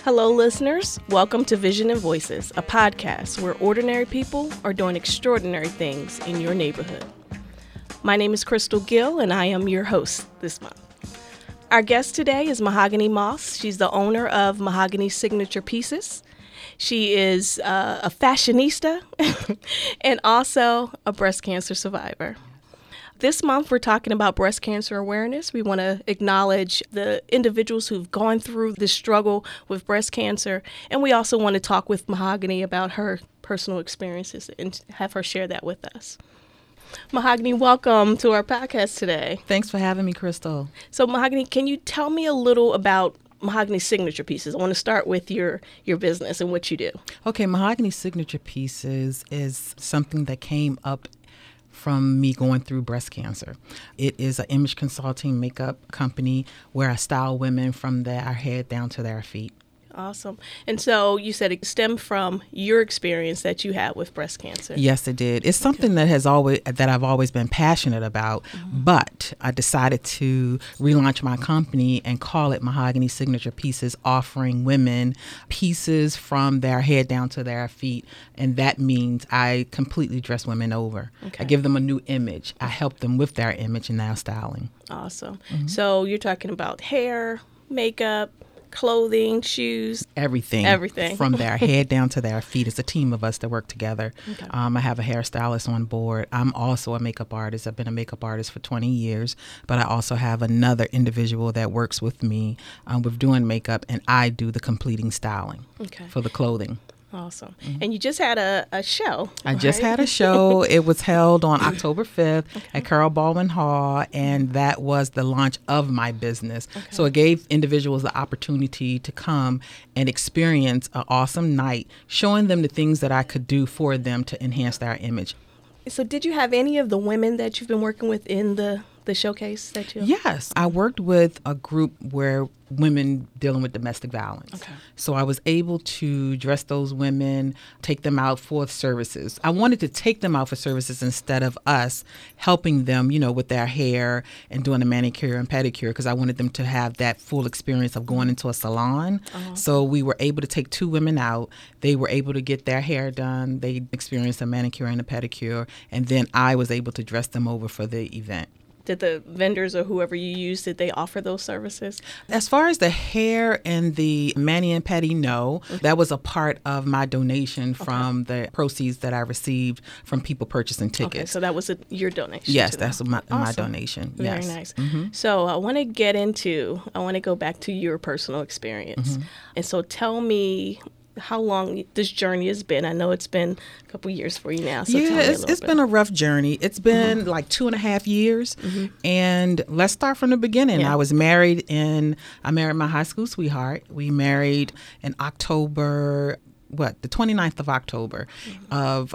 Hello, listeners. Welcome to Vision and Voices, a podcast where ordinary people are doing extraordinary things in your neighborhood. My name is Crystal Gill, and I am your host this month. Our guest today is Mahogany Moss. She's the owner of Mahogany Signature Pieces. She is a fashionista and also a breast cancer survivor. This month, we're talking about breast cancer awareness. We want to acknowledge the individuals who've gone through this struggle with breast cancer. And we also want to talk with Mahogany about her personal experiences and have her share that with us. Mahogany, welcome to our podcast today. Thanks for having me, Crystal. So, Mahogany, can you tell me a little about Mahogany Signature Pieces? I want to start with your business and what you do. Okay, Mahogany Signature Pieces is something that came up from me going through breast cancer. It is an image consulting makeup company where I style women from their head down to their feet. Awesome. And so you said it stemmed from your experience that you had with breast cancer. Yes, it did. It's something that I've always been passionate about, but I decided to relaunch my company and call it Mahogany Signature Pieces, offering women pieces from their head down to their feet. And that means I completely dress women over. Okay. I give them a new image. I help them with their image and now styling. Awesome. So you're talking about hair, makeup, clothing, shoes, everything from their head down to their feet. It's a team of us that work together. Okay. I have a hairstylist on board. I'm also a makeup artist. I've been a makeup artist for 20 years, but I also have another individual that works with me with doing makeup, and I do the completing styling for the clothing. Awesome. And you just had a show. I just had a show. It was held on October 5th at Carol Baldwin Hall, and that was the launch of my business. Okay. So it gave individuals the opportunity to come and experience an awesome night, showing them the things that I could do for them to enhance their image. So did you have any of the women that you've been working with in the showcase that you? Yes. I worked with a group where women dealing with domestic violence. Okay. So I was able to dress those women, take them out for services. I wanted to take them out for services instead of us helping them, with their hair and doing a manicure and pedicure, because I wanted them to have that full experience of going into a salon. Uh-huh. So we were able to take two women out. They were able to get their hair done. They experienced a manicure and a pedicure. And then I was able to dress them over for the event. Did the vendors or whoever you used, did they offer those services? As far as the hair and the mani and pedi, no. Okay. That was a part of my donation from the proceeds that I received from people purchasing tickets. Okay, so that was your donation? Yes, that's my donation. Very nice. Mm-hmm. So I want to go back to your personal experience. Mm-hmm. And so tell me how long this journey has been. I know it's been a couple years for you now. So it's been a rough journey. It's been like 2.5 years. Mm-hmm. And let's start from the beginning. Yeah. I married my high school sweetheart. We married in October, the 29th of October of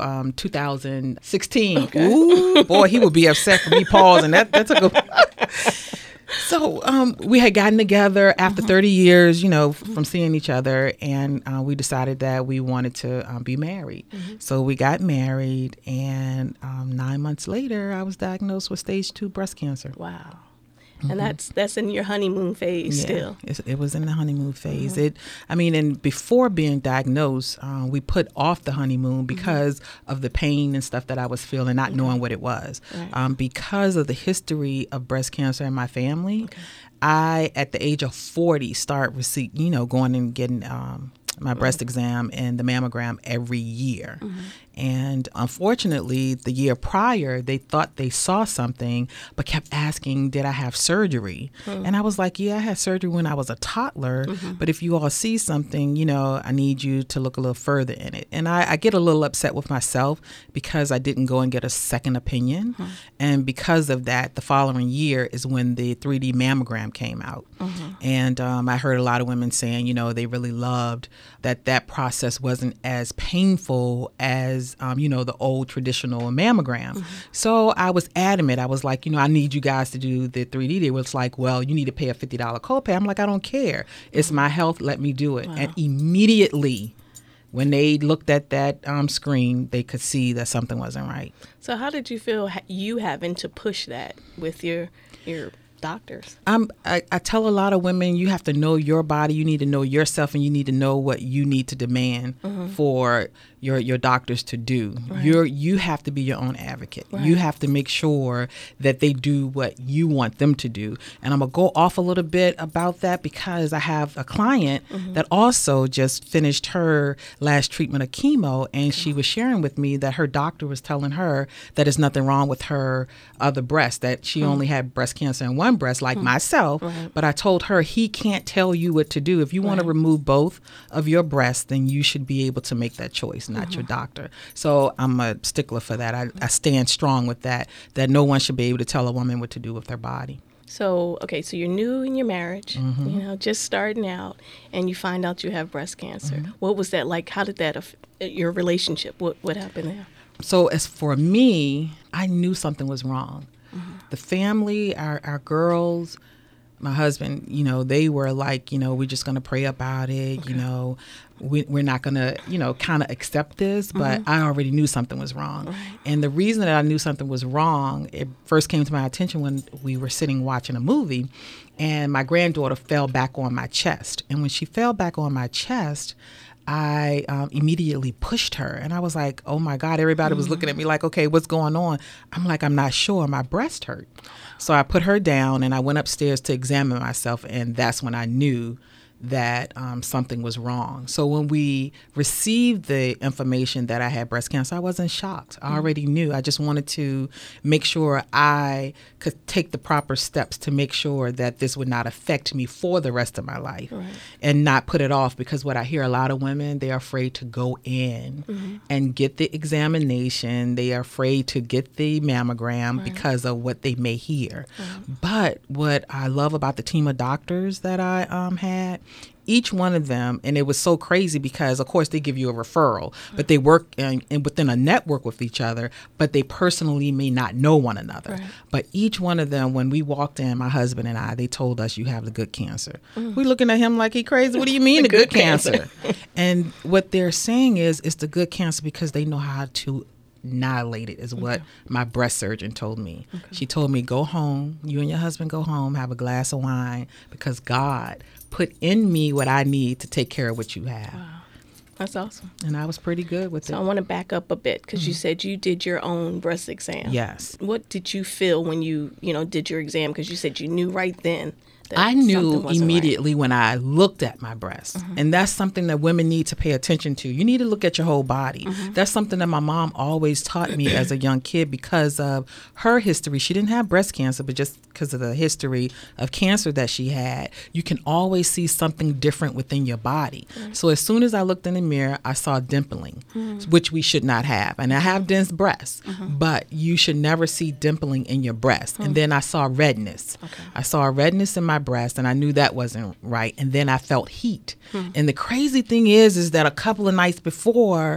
2016. Okay. Ooh, boy, he would be upset for me pausing. That took a... So we had gotten together after 30 years, from seeing each other, and we decided that we wanted to be married. Mm-hmm. So we got married, and 9 months later, I was diagnosed with stage 2 breast cancer. Wow. And that's in your honeymoon phase still. It was in the honeymoon phase. And before being diagnosed, we put off the honeymoon because of the pain and stuff that I was feeling, not knowing what it was. Right. Because of the history of breast cancer in my family, I, at the age of 40, start going and getting my breast exam and the mammogram every year. Mm-hmm. And unfortunately, the year prior, they thought they saw something, but kept asking, did I have surgery? Mm-hmm. And I was like, yeah, I had surgery when I was a toddler. Mm-hmm. But if you all see something, I need you to look a little further in it. And I get a little upset with myself because I didn't go and get a second opinion. Mm-hmm. And because of that, the following year is when the 3D mammogram came out. Mm-hmm. And I heard a lot of women saying, they really loved that process wasn't as painful as the old traditional mammogram. Mm-hmm. So I was adamant. I was like, I need you guys to do the 3D. They was like, well, you need to pay a $50 copay. I'm like, I don't care. It's my health. Let me do it. Wow. And immediately, when they looked at that screen, they could see that something wasn't right. So how did you feel you having to push that with your doctors? I tell a lot of women, you have to know your body, you need to know yourself, and you need to know what you need to demand for your doctors to do. Right. You have to be your own advocate. Right. You have to make sure that they do what you want them to do. And I'm going to go off a little bit about that because I have a client that also just finished her last treatment of chemo, and she was sharing with me that her doctor was telling her that there's nothing wrong with her other breast, that she only had breast cancer in one breast, like myself. Right. But I told her, he can't tell you what to do. If you want to remove both of your breasts, then you should be able to make that choice, not your doctor. So I'm a stickler for that. I stand strong with that no one should be able to tell a woman what to do with their body. So, okay, so you're new in your marriage, just starting out, and you find out you have breast cancer. What was that like? How did that affect your relationship? What happened there? So as for me, I knew something was wrong. The family, our girls, my husband, they were like, we're just going to pray about it. Okay. We're not going to, kind of accept this. But I already knew something was wrong. Right. And the reason that I knew something was wrong, it first came to my attention when we were sitting watching a movie, and my granddaughter fell back on my chest. And when she fell back on my chest, I immediately pushed her, and I was like, oh my God, everybody was looking at me like, okay, what's going on? I'm like, I'm not sure. My breast hurt. So I put her down and I went upstairs to examine myself, and that's when I knew that something was wrong. So when we received the information that I had breast cancer, I wasn't shocked. I already knew. I just wanted to make sure I could take the proper steps to make sure that this would not affect me for the rest of my life, and not put it off, because what I hear a lot of women, they're afraid to go in and get the examination. They are afraid to get the mammogram because of what they may hear. But what I love about the team of doctors that I had, each one of them, and it was so crazy because, of course, they give you a referral, but they work in within a network with each other, but they personally may not know one another. Right. But each one of them, when we walked in, my husband and I, they told us, you have the good cancer. We're looking at him like he crazy. What do you mean the good cancer? And what they're saying is it's the good cancer because they know how to annihilate it, is what my breast surgeon told me. She told me, go home, you and your husband go home, have a glass of wine, because God put in me what I need to take care of what you have. Wow. That's awesome. And I was pretty good with it. So I want to back up a bit, because you said you did your own breast exam. Yes. What did you feel when you did your exam? Because you said you knew right then. I knew immediately when I looked at my breast. And that's something that women need to pay attention to. You need to look at your whole body. That's something that my mom always taught me as a young kid because of her history. She didn't have breast cancer, but just because of the history of cancer that she had, you can always see something different within your body. So as soon as I looked in the mirror, I saw dimpling, which we should not have. And I have dense breasts, but you should never see dimpling in your breast. And then I saw redness. I saw a redness in my breast, and I knew that wasn't right. And then I felt heat. And the crazy thing is that a couple of nights before,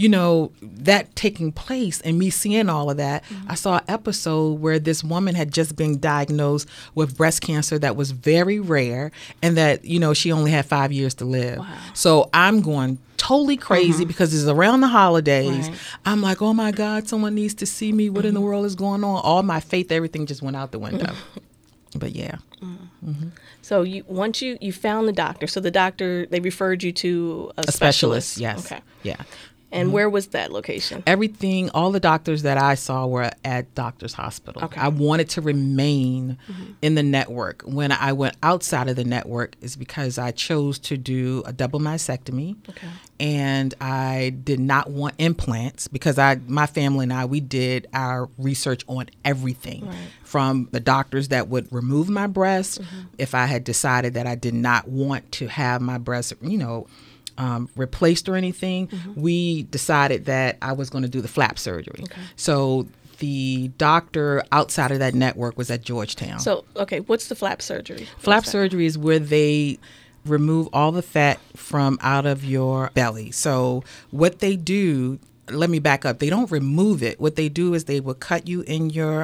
that taking place and me seeing all of that, I saw an episode where this woman had just been diagnosed with breast cancer that was very rare, and that, she only had 5 years to live. Wow. So I'm going totally crazy because it's around the holidays. Right. I'm like, oh my God, someone needs to see me. What in the world is going on? All my faith, everything just went out the window. But yeah. So once you found the doctor, so the doctor, they referred you to a specialist. Yes. Okay. Yeah. And where was that location? Everything, all the doctors that I saw were at Doctors Hospital. Okay. I wanted to remain in the network. When I went outside of the network is because I chose to do a double mastectomy. Okay. And I did not want implants because my family and I, we did our research on everything. Right. From the doctors that would remove my breast if I had decided that I did not want to have my breast, replaced or anything. We decided that I was going to do the flap surgery. Okay. So the doctor outside of that network was at Georgetown. So, okay, what's the flap surgery? Flap surgery is where they remove all the fat from out of your belly. So what they do, let me back up. They don't remove it. What they do is they will cut you in your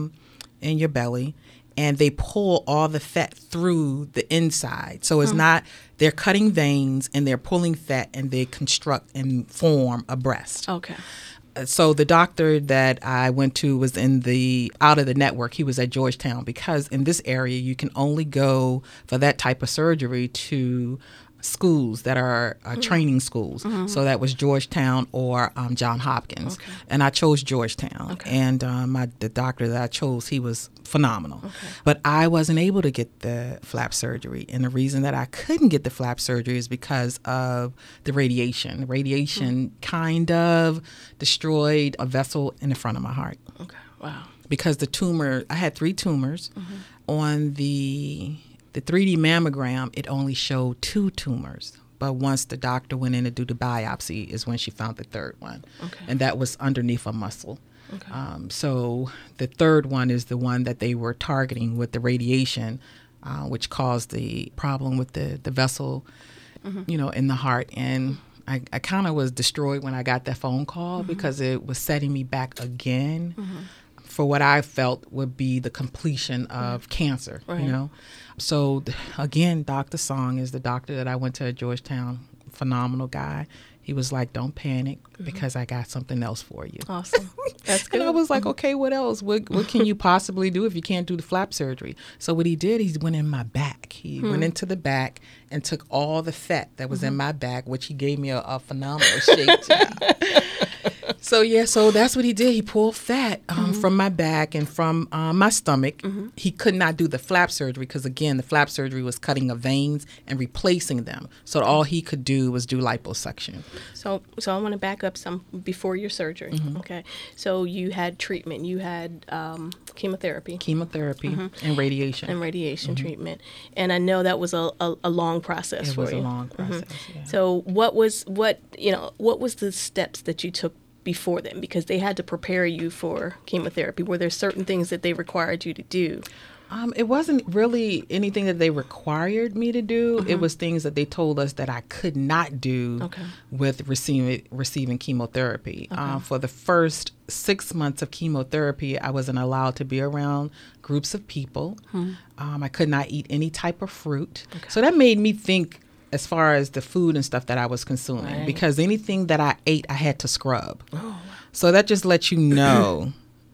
belly, and they pull all the fat through the inside. So it's not, they're cutting veins and they're pulling fat, and they construct and form a breast. Okay. So the doctor that I went to was out of the network. He was at Georgetown, because in this area you can only go for that type of surgery to schools that are training schools. So that was Georgetown or John Hopkins. Okay. And I chose Georgetown. Okay. And the doctor that I chose, he was phenomenal. Okay. But I wasn't able to get the flap surgery. And the reason that I couldn't get the flap surgery is because of the radiation. The radiation kind of destroyed a vessel in the front of my heart. Okay. Wow. Because the tumor, I had 3 tumors. On the 3D mammogram, it only showed 2 tumors. But once the doctor went in to do the biopsy is when she found the 3rd one. Okay. And that was underneath a muscle. Okay. So the 3rd one is the one that they were targeting with the radiation, which caused the problem with the vessel, in the heart. And I kind of was destroyed when I got that phone call because it was setting me back again for what I felt would be the completion of cancer, So, again, Dr. Song is the doctor that I went to at Georgetown. Phenomenal guy. He was like, don't panic because I got something else for you. Awesome. That's good. And I was like, okay, what else? What can you possibly do if you can't do the flap surgery? So what he did, he went in my back. He went into the back and took all the fat that was in my back, which he gave me a phenomenal shape to. So that's what he did. He pulled fat from my back and from my stomach. He could not do the flap surgery because, again, the flap surgery was cutting of veins and replacing them. So all he could do was do liposuction. So I want to back up some before your surgery. Okay. So you had treatment. You had chemotherapy. And radiation. And radiation treatment. And I know that was a long process for you. It was a long process, yeah. So what was the steps that you took before then, because they had to prepare you for chemotherapy? Were there certain things that they required you to do? It wasn't really anything that they required me to do. It was things that they told us that I could not do with receiving chemotherapy. For the first 6 months of chemotherapy, I wasn't allowed to be around groups of people. I could not eat any type of fruit. So that made me think as far as the food and stuff that I was consuming, because anything that I ate, I had to scrub. So that just lets you know,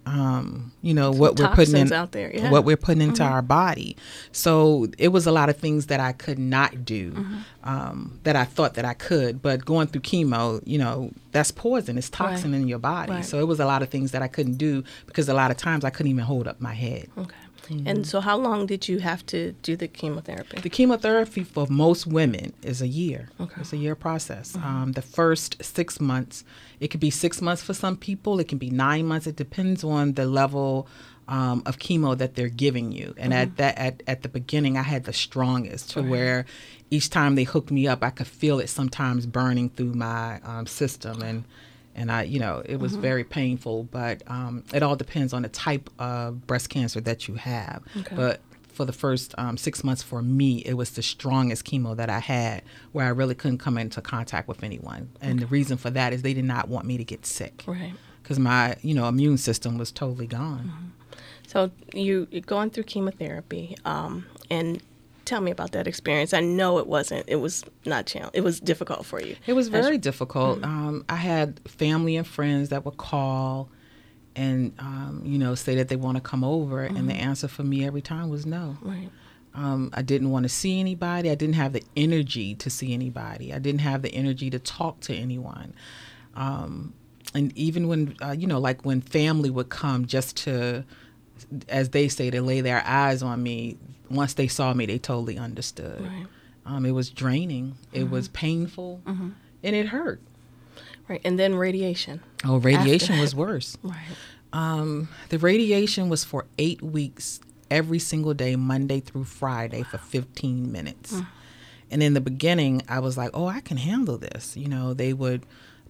what we're putting in out there, what we're putting into our body. So it was a lot of things that I could not do, that I thought that I could. But going through chemo, that's poison. It's toxin in your body. So it was a lot of things that I couldn't do because a lot of times I couldn't even hold up my head. Okay. And so how long did you have to do the chemotherapy? The chemotherapy for most women is a year. Okay. It's a year process. The first 6 months, it could be 6 months for some people. It can be 9 months. It depends on the level of chemo that they're giving you. And at the beginning, I had the strongest to where each time they hooked me up, I could feel it sometimes burning through my system. And I, it was very painful, but it all depends on the type of breast cancer that you have. Okay. But for the first 6 months for me, it was the strongest chemo that I had, where I really couldn't come into contact with anyone. And the reason for that is they did not want me to get sick. Right. Because my, immune system was totally gone. So you're going through chemotherapy, and tell me about that experience. I know it was not challenging. It was difficult for you. It was very difficult. I had family and friends that would call and, say that they want to come over. And the answer for me every time was no. Right. I didn't want to see anybody. I didn't have the energy to see anybody. I didn't have the energy to talk to anyone. And even when, like when family would come just to, as they say, to lay their eyes on me, once they saw me, they totally understood. Right. It was draining. It was painful. And it hurt. Right. And then radiation. Oh, radiation was worse. Right. The radiation was for 8 weeks, every single day, Monday through Friday, for 15 minutes. And in the beginning, I was like, oh, I can handle this. They would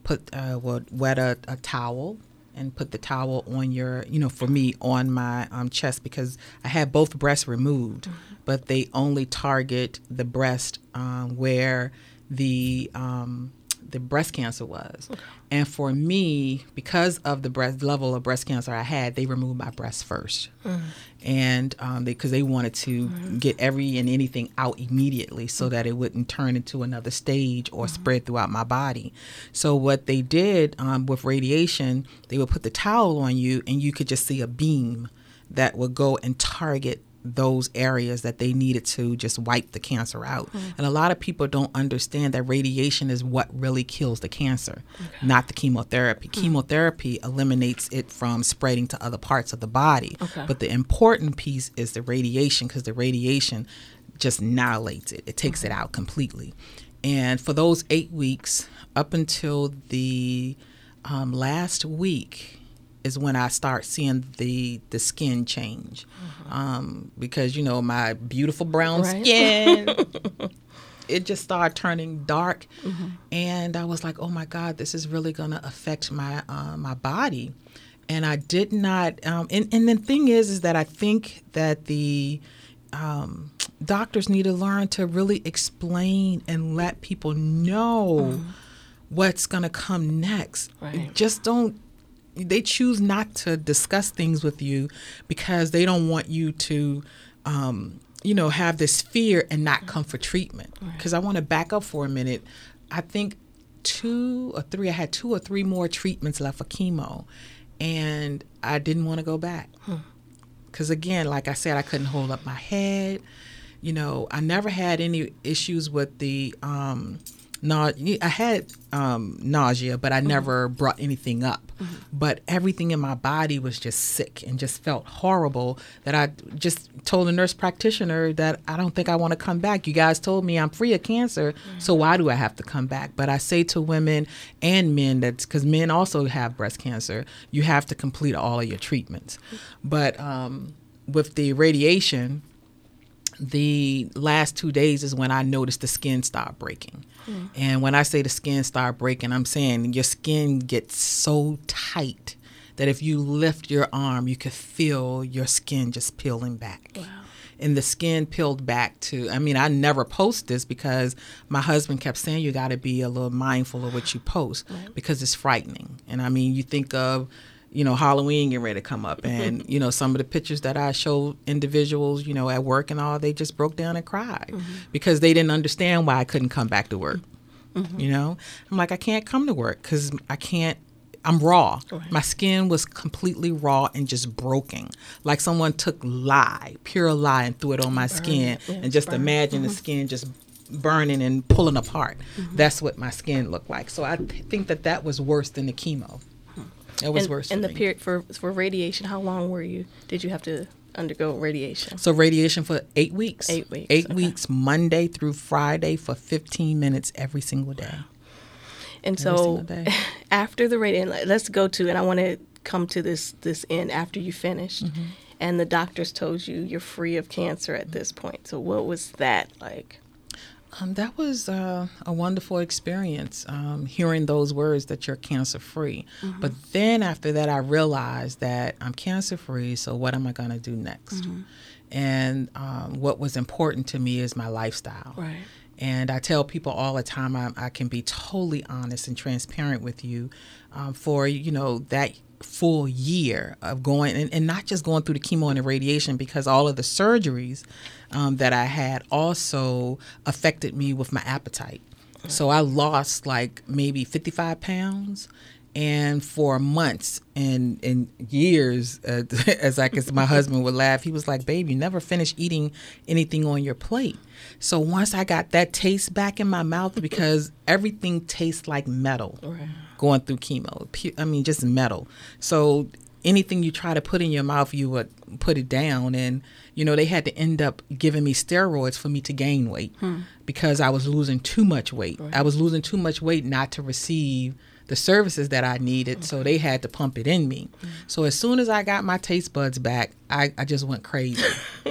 wet a towel and put the towel on your, for me, on my chest, because I had both breasts removed, but they only target the breast where the the breast cancer was. Okay. And for me, because of the level of breast cancer I had, they removed my breast first. And because they wanted to get every and anything out immediately so that it wouldn't turn into another stage or spread throughout my body. So what they did with radiation, they would put the towel on you and you could just see a beam that would go and target those areas that they needed to just wipe the cancer out. And a lot of people don't understand that radiation is what really kills the cancer, not the chemotherapy. Chemotherapy eliminates it from spreading to other parts of the body. But the important piece is the radiation, because the radiation just annihilates it. It takes it out completely. And for those 8 weeks, up until the last week, is when I start seeing the skin change. Because, you know, my beautiful brown skin, it just started turning dark. And I was like, oh my God, this is really going to affect my my body. And I did not, and the thing is that I think that the doctors need to learn to really explain and let people know what's going to come next. Just don't, they choose not to discuss things with you because they don't want you to, you know, have this fear and not come for treatment. Because I want to back up for a minute. I think I had 2 or 3 more treatments left for chemo, and I didn't want to go back. Because again, like I said, I couldn't hold up my head. You know, I never had any issues with the I had nausea, but I never brought anything up. But everything in my body was just sick and just felt horrible, that I just told the nurse practitioner that I don't think I want to come back. You guys told me I'm free of cancer, so why do I have to come back? But I say to women and men, that's because men also have breast cancer, you have to complete all of your treatments. But with the radiation, the last 2 days is when I noticed the skin start breaking. And when I say the skin start breaking, I'm saying your skin gets so tight that if you lift your arm, you could feel your skin just peeling back. And the skin peeled back to, I mean, I never post this because my husband kept saying you got to be a little mindful of what you post because it's frightening. And I mean, you think of, you know, Halloween getting ready to come up, and, you know, some of the pictures that I showed individuals, you know, at work and all, they just broke down and cried because they didn't understand why I couldn't come back to work. You know, I'm like, I can't come to work because I'm raw. My skin was completely raw and just broken. Like someone took pure lye and threw it on my skin, and just imagine the skin just burning and pulling apart. That's what my skin looked like. So I think that was worse than the chemo. It was worse. And the period for radiation, how long did you have to undergo radiation? So radiation for 8 weeks. 8 weeks. 8 weeks, Monday through Friday for 15 minutes every single day. And so after the radiation, let's go to, and I want to come to this end after you finished, and the doctors told you you're free of cancer at this point. So what was that like? That was a wonderful experience, hearing those words that you're cancer-free. But then after that, I realized that I'm cancer-free, so what am I going to do next? And what was important to me is my lifestyle. And I tell people all the time, I can be totally honest and transparent with you for, you know, that full year of going, and not just going through the chemo and the radiation, because all of the surgeries that I had also affected me with my appetite. So I lost like maybe 55 pounds. And for months and years, as my husband would laugh, he was like, babe, you never finished eating anything on your plate. So once I got that taste back in my mouth, because everything tastes like metal going through chemo. I mean, just metal. So anything you try to put in your mouth, you would put it down. And, you know, they had to end up giving me steroids for me to gain weight because I was losing too much weight. I was losing too much weight not to receive the services that I needed, so they had to pump it in me. So as soon as I got my taste buds back, I just went crazy.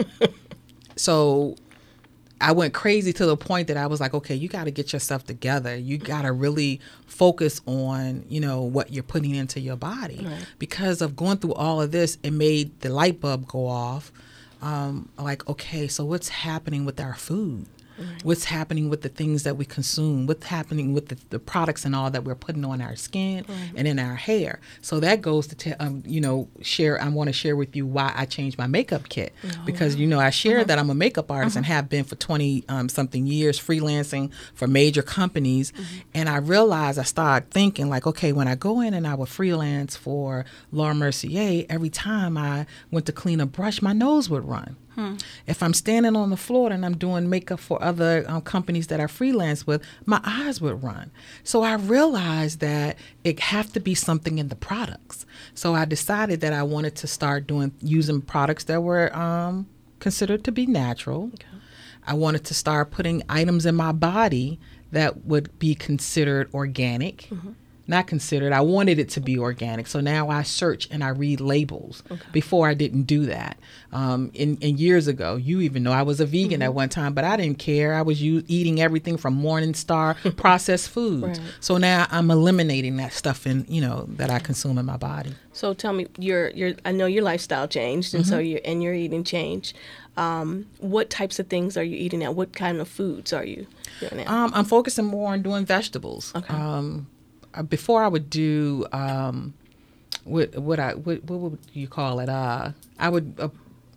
So I went crazy to the point that I was like, okay, you got to get yourself together. You got to really focus on, you know, what you're putting into your body. Because of going through all of this, it made the light bulb go off. Like, okay, so what's happening with our food? what's happening with the things that we consume, what's happening with the products and all that we're putting on our skin and in our hair. So that goes to, I want to share with you why I changed my makeup kit. Because, I share that I'm a makeup artist and have been for 20 something years freelancing for major companies. And I realized, I started thinking like, okay, when I go in and I would freelance for Laura Mercier, every time I went to clean a brush, my nose would run. If I'm standing on the floor and I'm doing makeup for other companies that I freelance with, my eyes would run. So I realized that it have to be something in the products. So I decided that I wanted to start using products that were considered to be natural. Okay. I wanted to start putting items in my body that would be considered organic. Not considered. I wanted it to be organic. So now I search and I read labels. Before I didn't do that. In years ago, you even know I was a vegan at one time, but I didn't care. I was eating everything from Morningstar processed foods. Right. So now I'm eliminating that stuff that I consume in my body. So tell me, I know your lifestyle changed, and so your eating changed. What types of things are you eating now? What kind of foods are you doing now? I'm focusing more on doing vegetables. Okay. Before I would do, what would you call it? I would,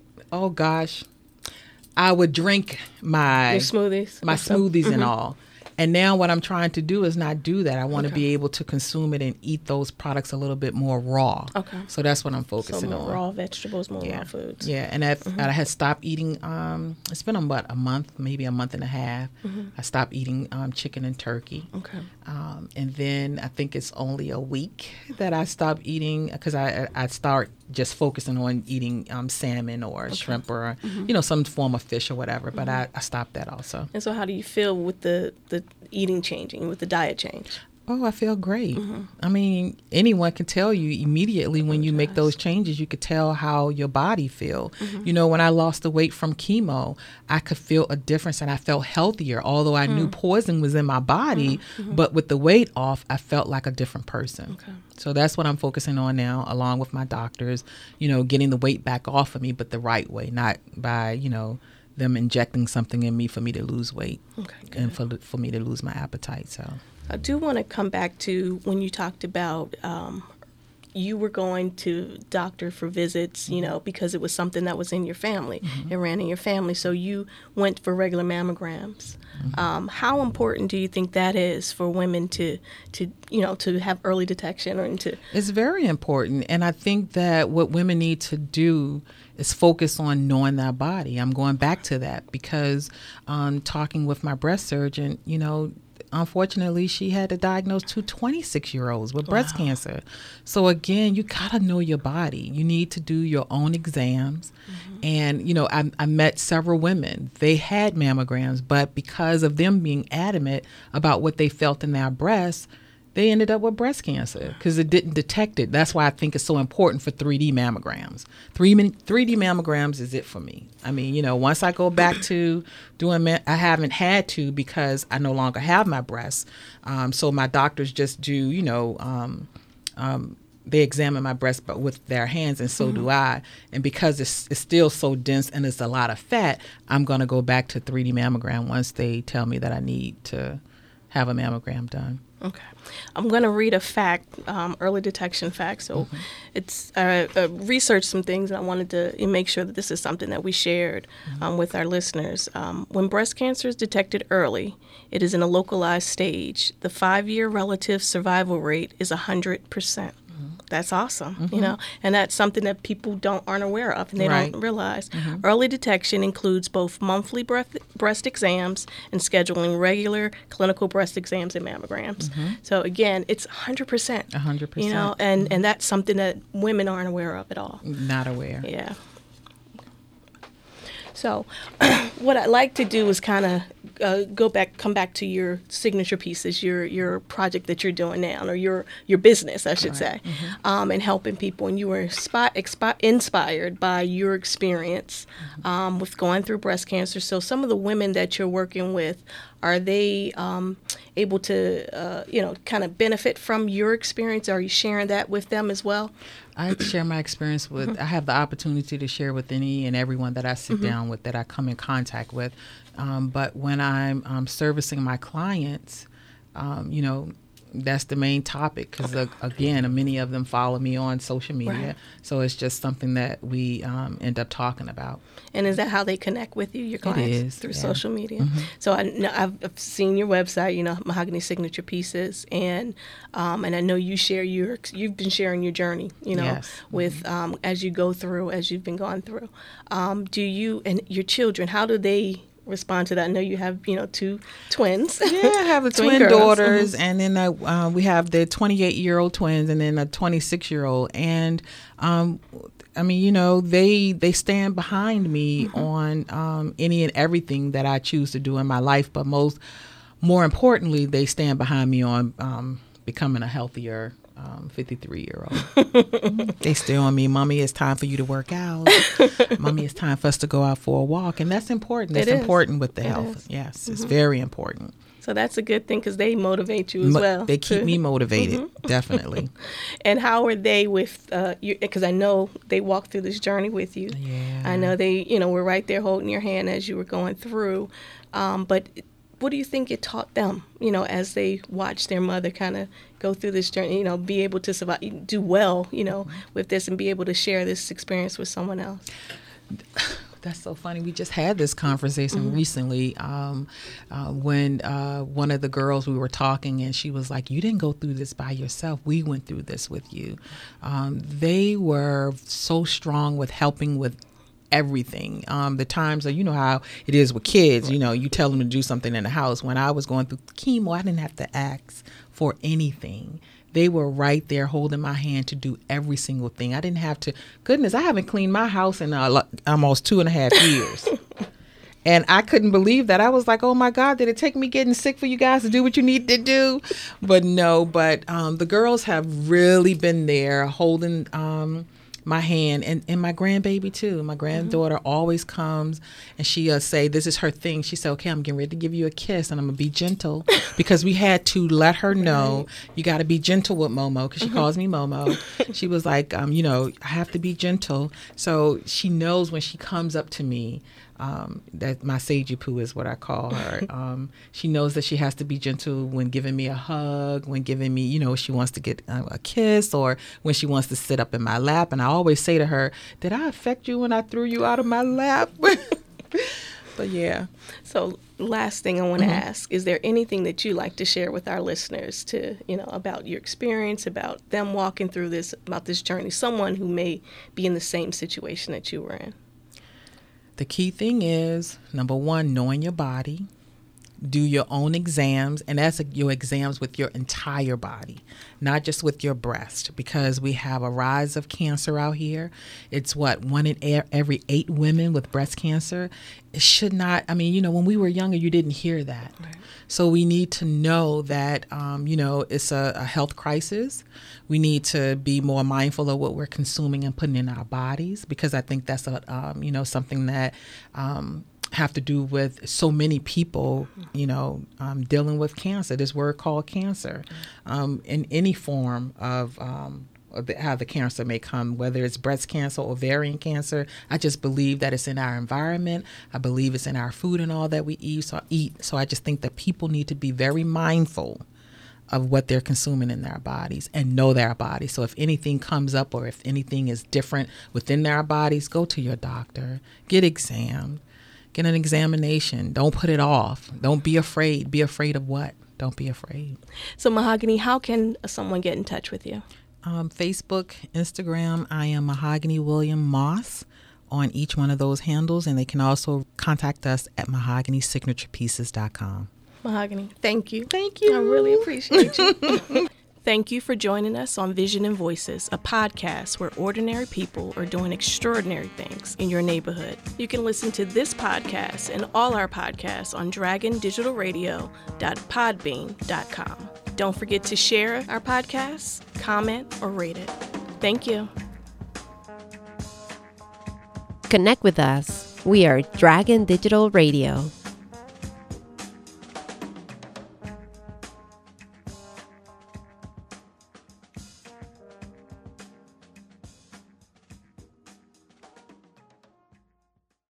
I would drink my smoothies and all. And now what I'm trying to do is not do that. I want to be able to consume it and eat those products a little bit more raw. Okay. So that's what I'm focusing on. Raw vegetables, raw foods. Yeah, and I had stopped eating, it's been about a month, maybe a month and a half. I stopped eating chicken and turkey. Okay. And then I think it's only a week that I stopped eating, because I start just focusing on eating salmon or shrimp or, some form of fish or whatever. But I stopped that also. And so how do you feel with the eating changing, with the diet change? Oh, I feel great. I mean, anyone can tell you immediately when you make those changes, you could tell how your body feel. When I lost the weight from chemo, I could feel a difference and I felt healthier, although I knew poison was in my body. But with the weight off, I felt like a different person. Okay. So that's what I'm focusing on now, along with my doctors, getting the weight back off of me, but the right way, not by, them injecting something in me for me to lose weight and for me to lose my appetite. So I do want to come back to when you talked about you were going to doctor for visits, because it was something that was in your family. It ran in your family. So you went for regular mammograms. How important do you think that is for women to have early detection It's very important. And I think that what women need to do is focus on knowing their body. I'm going back to that because talking with my breast surgeon, unfortunately, she had to diagnose 2 26-year-olds with breast cancer. So again, you gotta know your body. You need to do your own exams. And, I met several women. They had mammograms, but because of them being adamant about what they felt in their breasts, they ended up with breast cancer because it didn't detect it. That's why I think it's so important for 3D mammograms. 3D mammograms is it for me. I mean, once I go back to doing, I haven't had to because I no longer have my breasts. So my doctors just do, they examine my breast but with their hands, and so do I. And because it's still so dense and it's a lot of fat, I'm going to go back to 3D mammogram once they tell me that I need to have a mammogram done. Okay. I'm going to read a fact, early detection fact. So it's researched some things, and I wanted to make sure that this is something that we shared with our listeners. When breast cancer is detected early, it is in a localized stage. The 5-year relative survival rate is 100%. That's awesome, and that's something that people aren't aware of and they don't realize. Early detection includes both monthly breast exams and scheduling regular clinical breast exams and mammograms. So again, it's 100%. 100%. And that's something that women aren't aware of at all. Not aware. Yeah. So what I'd like to do is kind of come back to your signature pieces, your project that you're doing now, or your business, I should say, and helping people. And you were inspired by your experience with going through breast cancer. So some of the women that you're working with, are they able to, kind of benefit from your experience? Are you sharing that with them as well? I share my experience with, I have the opportunity to share with any and everyone that I sit down with, that I come in contact with. But when I'm servicing my clients, that's the main topic, because again, many of them follow me on social media. Right. So it's just something that we end up talking about. And is that how they connect with you, your clients? It is, through yeah. social media. So I know I've seen your website, Mahogany Signature Pieces, and I know you share you've been sharing your journey, Yes. with as you've been going through. Do you and your children, how do they respond to that? I know you have, 2 twins. Yeah, I have the twin girls. daughters, and then we have the 28-year-old twins, and then a 26-year-old. And they stand behind me on any and everything that I choose to do in my life. But more importantly, they stand behind me on becoming a healthier 53-year-old. They still on me, Mommy, it's time for you to work out. Mommy, it's time for us to go out for a walk. And that's important. That's important with the health. Yes, it's very important. So that's a good thing, because they motivate you as well. They keep me motivated, definitely. And how are they with you? Because I know they walked through this journey with you. Yeah. I know they, were right there holding your hand as you were going through. But what do you think it taught them, as they watched their mother kind of go through this journey, be able to survive, do well, with this, and be able to share this experience with someone else? That's so funny. We just had this conversation recently when one of the girls, we were talking, and she was like, you didn't go through this by yourself. We went through this with you. They were so strong with helping with everything. The times that, how it is with kids, you tell them to do something in the house. When I was going through chemo, I didn't have to ask for anything. They were right there holding my hand to do every single thing. I didn't have to. Goodness, I haven't cleaned my house in almost 2.5 years. And I couldn't believe that. I was like, oh my God, did it take me getting sick for you guys to do what you need to do? But no, the girls have really been there holding my hand, and my grandbaby too. My granddaughter always comes, and she'll say, this is her thing. She said, okay, I'm getting ready to give you a kiss, and I'm going to be gentle, because we had to let her know, you got to be gentle with Momo, because she calls me Momo. She was like, I have to be gentle. So she knows when she comes up to me, that my Seiji Poo is what I call her. She knows that she has to be gentle when giving me a hug, when giving me, she wants to get a kiss, or when she wants to sit up in my lap. And I always say to her, did I affect you when I threw you out of my lap? But yeah. So last thing I want to ask, is there anything that you like to share with our listeners about your experience, about them walking through this, about this journey, someone who may be in the same situation that you were in? The key thing is, number one, knowing your body. Do your own exams, and that's your exams with your entire body, not just with your breast, because we have a rise of cancer out here. It's 1 in every 8 women with breast cancer. It should not, when we were younger, you didn't hear that. Right. So we need to know that, it's a health crisis. We need to be more mindful of what we're consuming and putting in our bodies, because I think that's something that have to do with so many people, dealing with cancer, this word called cancer, in any form of how the cancer may come, whether it's breast cancer, ovarian cancer. I just believe that it's in our environment. I believe it's in our food and all that we eat. So I just think that people need to be very mindful of what they're consuming in their bodies and know their bodies. So if anything comes up, or if anything is different within their bodies, go to your doctor, get examined. Get an examination. Don't put it off. Don't be afraid. Be afraid of what? Don't be afraid. So Mahogany, how can someone get in touch with you? Facebook, Instagram, I am Mahogany William Moss on each one of those handles. And they can also contact us at mahoganysignaturepieces.com. Mahogany, thank you. Thank you. I really appreciate you. Thank you for joining us on Vision and Voices, a podcast where ordinary people are doing extraordinary things in your neighborhood. You can listen to this podcast and all our podcasts on dragondigitalradio.podbean.com. Don't forget to share our podcasts, comment, or rate it. Thank you. Connect with us. We are Dragon Digital Radio.